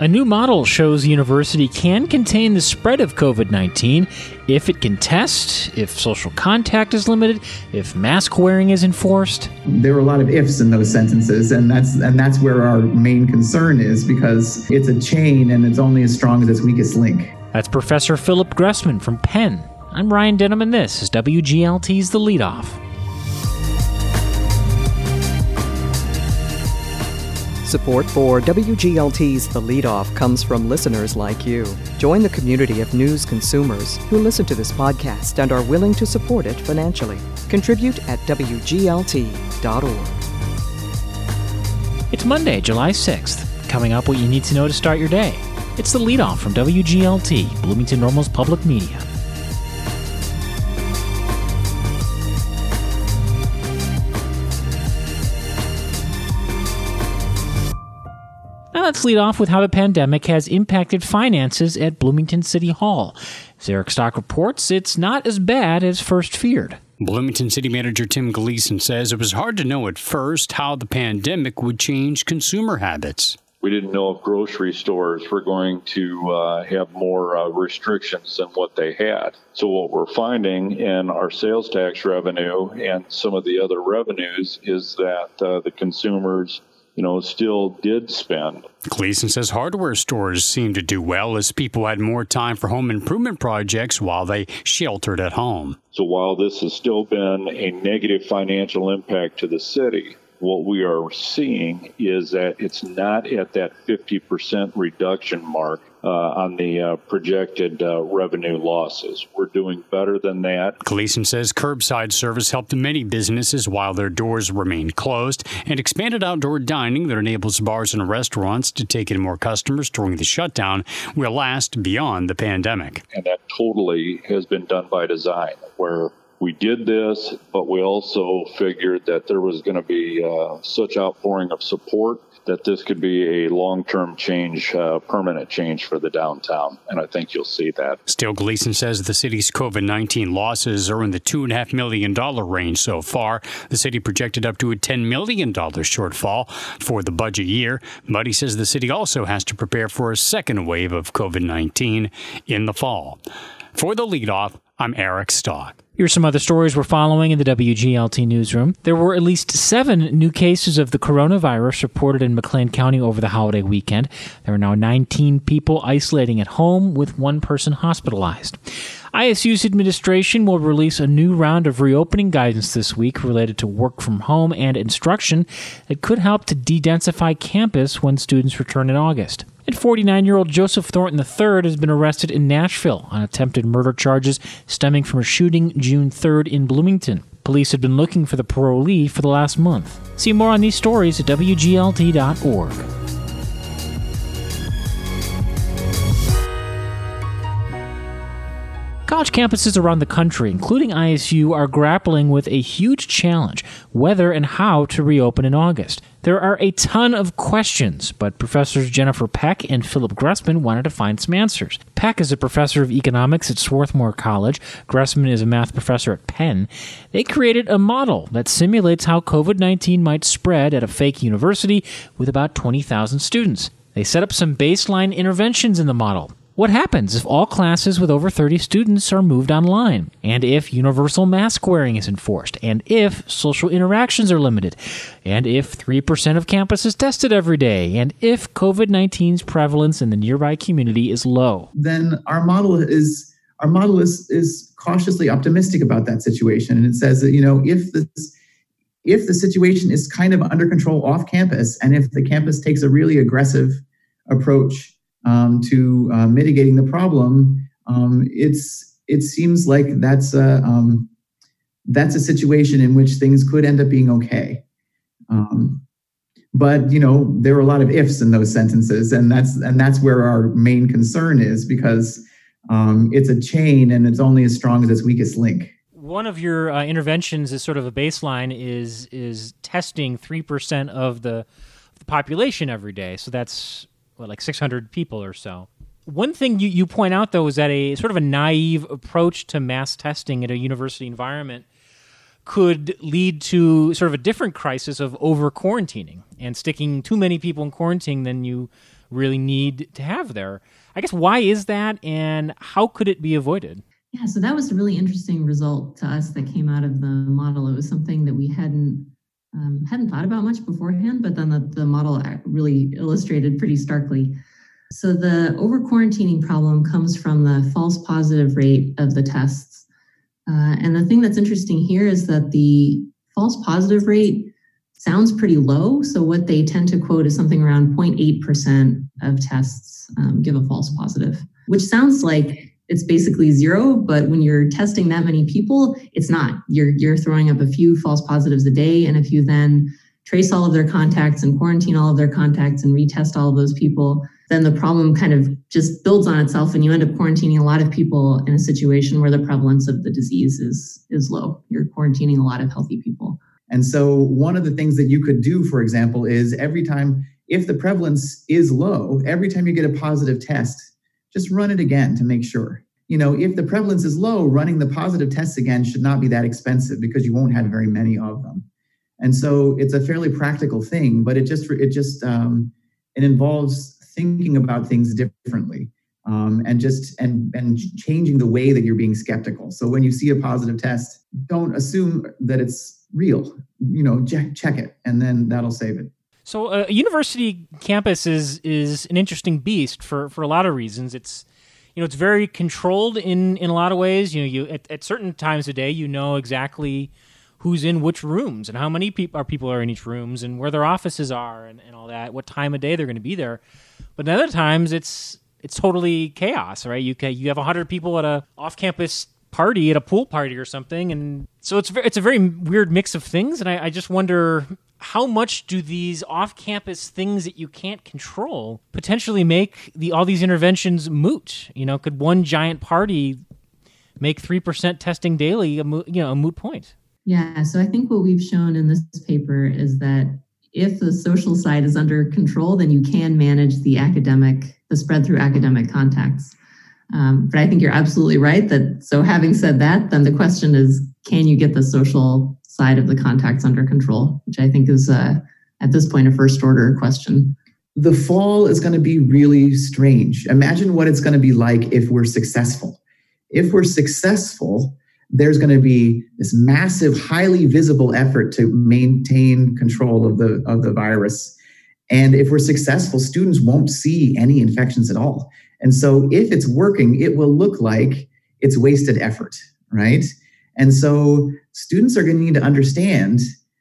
A new model shows the university can contain the spread of COVID-19 if it can test, if social contact is limited, if mask wearing is enforced. There are a lot of ifs in those sentences, and that's where our main concern is, because it's a chain and it's only as strong as its weakest link. That's Professor Philip Gressman from Penn. I'm Ryan Denham, and this is WGLT's The Leadoff. Support for WGLT's The Leadoff comes from listeners like you. Join the community of news consumers who listen to this podcast and are willing to support it financially. Contribute at WGLT.org. It's Monday, July 6th. Coming up, what you need to know to start your day. It's The Leadoff from WGLT, Bloomington Normal's public media. Let's lead off with how the pandemic has impacted finances at Bloomington City Hall. As Eric Stock reports, it's not as bad as first feared. Bloomington City Manager Tim Gleason says it was hard to know at first how the pandemic would change consumer habits. We didn't know if grocery stores were going to have more restrictions than what they had. So what we're finding in our sales tax revenue and some of the other revenues is that the consumers still did spend. Gleason says hardware stores seemed to do well as people had more time for home improvement projects while they sheltered at home. So while this has still been a negative financial impact to the city, what we are seeing is that it's not at that 50% reduction mark on the projected revenue losses. We're doing better than that. Gleason says curbside service helped many businesses while their doors remained closed, and expanded outdoor dining that enables bars and restaurants to take in more customers during the shutdown will last beyond the pandemic. And that totally has been done by design, where we did this, but we also figured that there was going to be such outpouring of support that this could be a long-term change, permanent change for the downtown, and I think you'll see that. Still, Gleason says the city's COVID-19 losses are in the $2.5 million range so far. The city projected up to a $10 million shortfall for the budget year, but he says the city also has to prepare for a second wave of COVID-19 in the fall. For The Leadoff, I'm Eric Stock. Here's some other stories we're following in the WGLT newsroom. There were at least 7 new cases of the coronavirus reported in McLean County over the holiday weekend. There are now 19 people isolating at home, with 1 person hospitalized. ISU's administration will release a new round of reopening guidance this week related to work from home and instruction that could help to de-densify campus when students return in August. And 49-year-old Joseph Thornton III has been arrested in Nashville on attempted murder charges stemming from a shooting June 3rd in Bloomington. Police had been looking for the parolee for the last month. See more on these stories at WGLT.org. College campuses around the country, including ISU, are grappling with a huge challenge: whether and how to reopen in August. There are a ton of questions, but Professors Jennifer Peck and Philip Gressman wanted to find some answers. Peck is a professor of economics at Swarthmore College. Gressman is a math professor at Penn. They created a model that simulates how COVID-19 might spread at a fake university with about 20,000 students. They set up some baseline interventions in the model. What happens if all classes with over 30 students are moved online? And if universal mask wearing is enforced? And if social interactions are limited? And if 3% of campus is tested every day? And if COVID-19's prevalence in the nearby community is low? Then our model is cautiously optimistic about that situation. And it says that, if the situation is kind of under control off campus, and if the campus takes a really aggressive approach to mitigating the problem, it seems like that's a situation in which things could end up being okay. But there are a lot of ifs in those sentences, and that's where our main concern is, because it's a chain and it's only as strong as its weakest link. One of your interventions is sort of a baseline is testing 3% of the population every day. So that's like 600 people or so. One thing you point out, though, is that a sort of a naive approach to mass testing at a university environment could lead to sort of a different crisis of over-quarantining and sticking too many people in quarantine than you really need to have there. I guess, why is that, and how could it be avoided? Yeah, so that was a really interesting result to us that came out of the model. It was something that we hadn't thought about much beforehand, but then the model really illustrated pretty starkly. So the over-quarantining problem comes from the false positive rate of the tests. And the thing that's interesting here is that the false positive rate sounds pretty low. So what they tend to quote is something around 0.8% of tests give a false positive, which sounds like it's basically zero, but when you're testing that many people, it's not. You're throwing up a few false positives a day, and if you then trace all of their contacts and quarantine all of their contacts and retest all of those people, then the problem kind of just builds on itself, and you end up quarantining a lot of people in a situation where the prevalence of the disease is low. You're quarantining a lot of healthy people. And so one of the things that you could do, for example, is every time, if the prevalence is low, every time you get a positive test, just run it again to make sure. If the prevalence is low, running the positive tests again should not be that expensive because you won't have very many of them. And so it's a fairly practical thing, but it involves thinking about things differently, and changing the way that you're being skeptical. So when you see a positive test, don't assume that it's real. Check it, and then that'll save it. So a university campus is an interesting beast for a lot of reasons. It's very controlled in a lot of ways. You at certain times of day, exactly who's in which rooms and how many people are in each rooms and where their offices are and all that, what time of day they're going to be there. But at other times, it's totally chaos, right? You have 100 people at a off-campus party, at a pool party or something, and so it's a very weird mix of things. And I just wonder, how much do these off-campus things that you can't control potentially make all these interventions moot? Could one giant party make 3% testing daily a moot point? Yeah, so I think what we've shown in this paper is that if the social side is under control, then you can manage the spread through academic contacts. But I think you're absolutely right so having said that, then the question is, can you get the social side of the contacts under control, which I think is, at this point, a first order question. The fall is going to be really strange. Imagine what it's going to be like if we're successful. If we're successful, there's going to be this massive, highly visible effort to maintain control of the virus. And if we're successful, students won't see any infections at all. And so if it's working, it will look like it's wasted effort, right? And so students are going to need to understand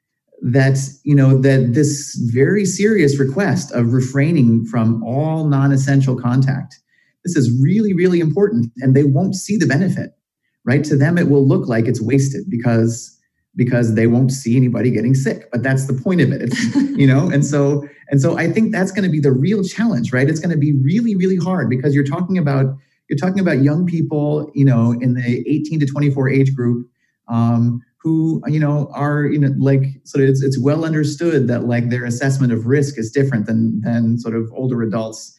that, that this very serious request of refraining from all non-essential contact, this is really, really important, and they won't see the benefit, right? To them, it will look like it's wasted because they won't see anybody getting sick. But that's the point of it, and so I think that's going to be the real challenge, right? It's going to be really, really hard because you're talking about young people, in the 18 to 24 age group, who, are, sort of, it's well understood that like their assessment of risk is different than sort of older adults.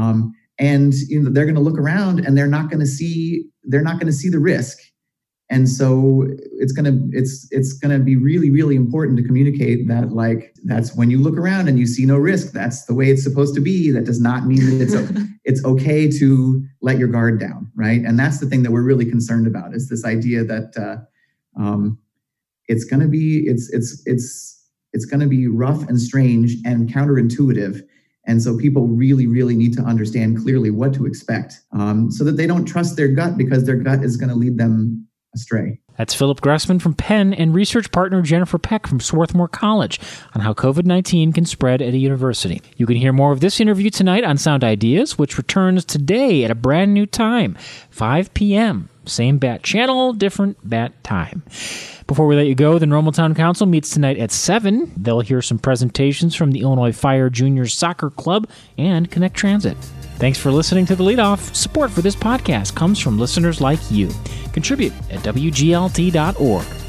And, they're going to look around and they're not going to see the risk. And so it's going to be really, really important to communicate that, like, that's when you look around and you see no risk, that's the way it's supposed to be. That does not mean that it's okay to let your guard down, right? And that's the thing that we're really concerned about, is this idea that it's going to be rough and strange and counterintuitive. And so people really, really need to understand clearly what to expect, so that they don't trust their gut, because their gut is going to lead them astray. That's Philip Gressman from Penn and research partner Jennifer Peck from Swarthmore College on how COVID-19 can spread at a university. You can hear more of this interview tonight on Sound Ideas, which returns today at a brand new time, 5 p.m. Same bat channel, different bat time. Before we let you go, the Normal Town Council meets tonight at 7. They'll hear some presentations from the Illinois Fire Junior Soccer Club and Connect Transit. Thanks for listening to The Leadoff. Support for this podcast comes from listeners like you. Contribute at WGLT.org.